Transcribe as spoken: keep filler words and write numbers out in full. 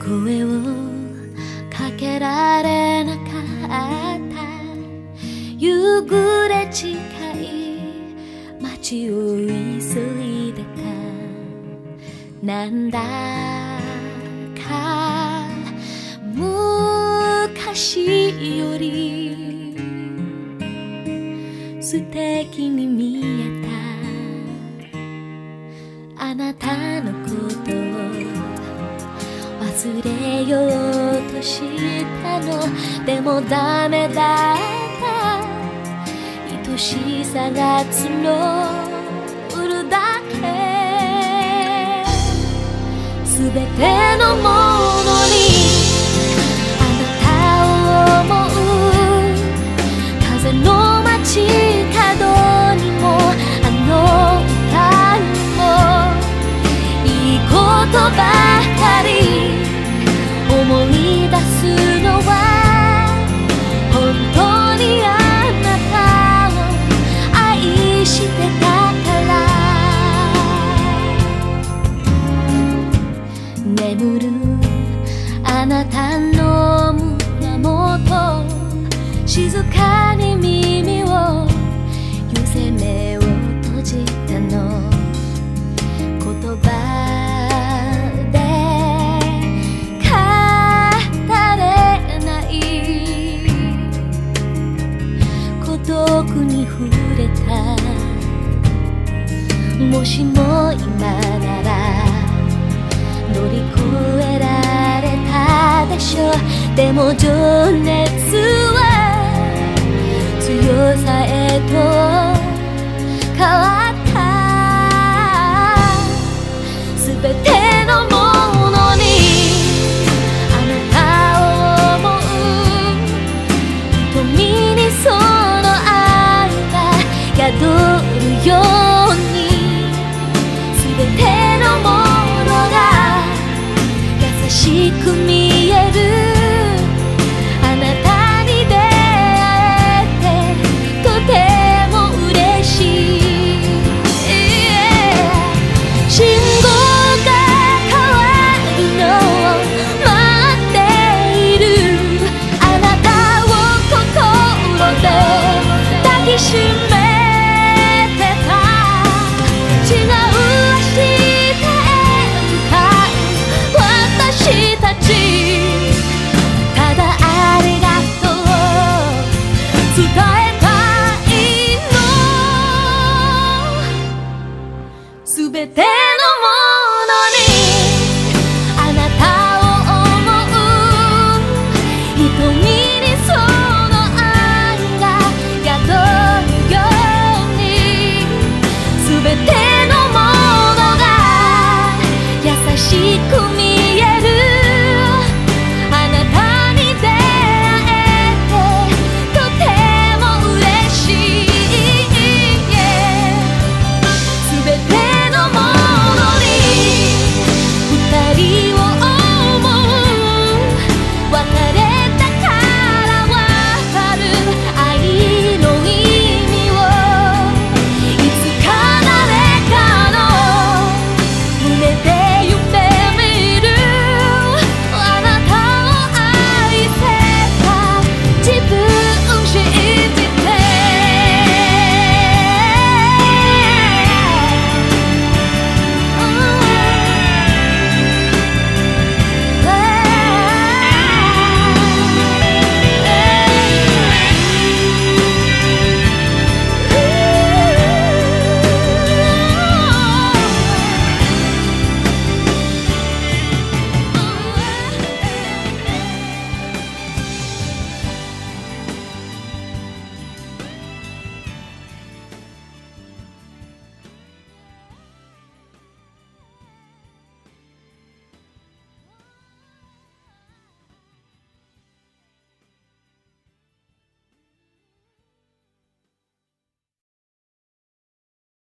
声をかけられなかった夕暮れ近い街を急いでた。なんだか昔より素敵に見えた。あなたのことを忘れようとしたの。でもダメだった。愛しさが募るだけ。すべてのものにあなたを思う。風の街角にもあの歌にもいいことばかり思い出すのは本当にあなたを愛してたから。眠るあなたの胸元、静かに耳を寄せ目を閉じたの。言葉で語れない孤独に触れた。もしも今なら乗り越えられたでしょう。でも情熱は強さへと変わった。すべてのものにあなたを思う。瞳にその愛が宿るように、すべてのものが優しく見